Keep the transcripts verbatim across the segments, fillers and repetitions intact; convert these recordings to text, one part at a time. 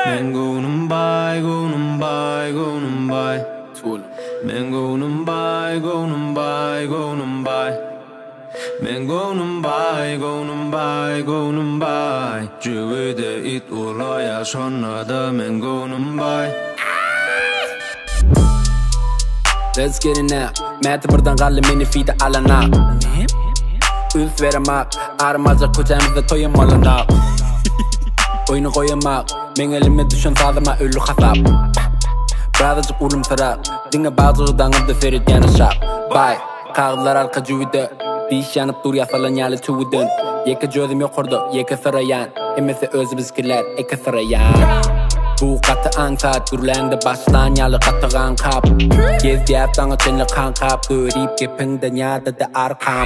Men gonum bay, gonum bay, gonum bay. Men gonum bay, gonum bay, gonum bay. Men gonum bay, gonum bay, gonum bay. Cüvede it olaya sonra da men gonum bay. Let's get it now. Mäti buradan kalli meni fide alana. Üf veremek, armaca kucağımızda toyamalınak. Oyunu koyamak, men elime düşen sadıma ölü hasap. Birazcık ulum sırak, dinle bazıdan da ferit yanışak. Bay, kağıtlar arka cüvide. Diş yanıp dur yasalan yalı çuvidin. Yeke gözüm yokurdu, yeke sırayan. Emesi özü bizkiler, eke sırayan. Bu katı an saat gürlendi başlan yalı katıgan kap. Gez diyap dağın çenli kan kap. Dörip gepingden yada da arkam.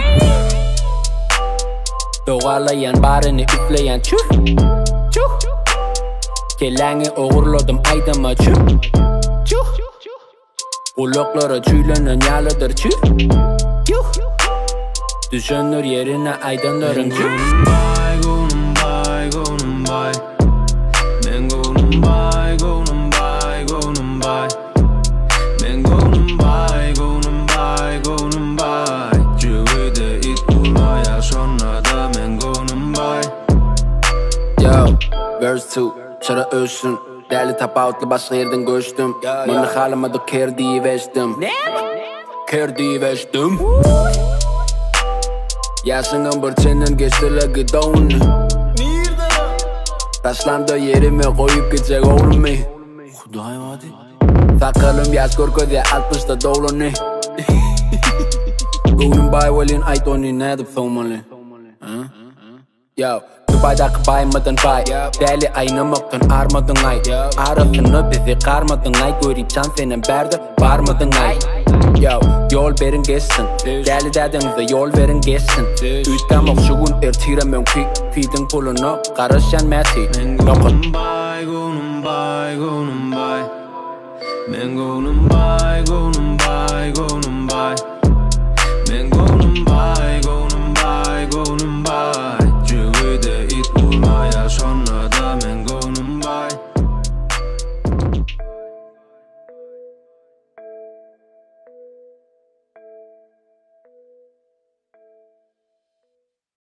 Doğalayan barını üfleyen çüf çüf. Kelleğini oğurladım aydıma çüf çüf. Kulaklara çüylenen yalıdır çüf yuh. Düşünür yerine aydınların çüf. Bay, gonum bay, gonum bay. Men gonum bay, gonum bay, gonum bay. Men gonum bay, gonum bay, gonum bay. Cüvede it olaya sonra da men gonum bay. Yo, verse two, şara ölsün. Değerli tapavutlu başka yerden göçtüm. Bana halıma da ker diyiveştim. Ker diyiveştim. Yaşının bir çenen geçtiler doğunu. Taşlandı yerime koyup gidecek oğlum. Kudayım hadi. Sakalım yaş korkuda altmışta dolanı. Gonum bay velin aytoni ne edip soğumalı. Yo, Dubai'daki baymadın bay. Deli aynamaktan armadın ay. Arasını bizi karmadın ay. Görüp can senin berdi varmadın ay. Yo, yol verin geçsin. Deli dedinize yol verin geçsin. Üstten okşuğun ertiremem ki. Fidin pulunu karışan meti. Men gonum bay, gonum bay, gonum bay. Men gonum bay, gonum bay, gonum bay. Men gonum bay, gonum bay, gonum bay. Cüvede it olaya sonra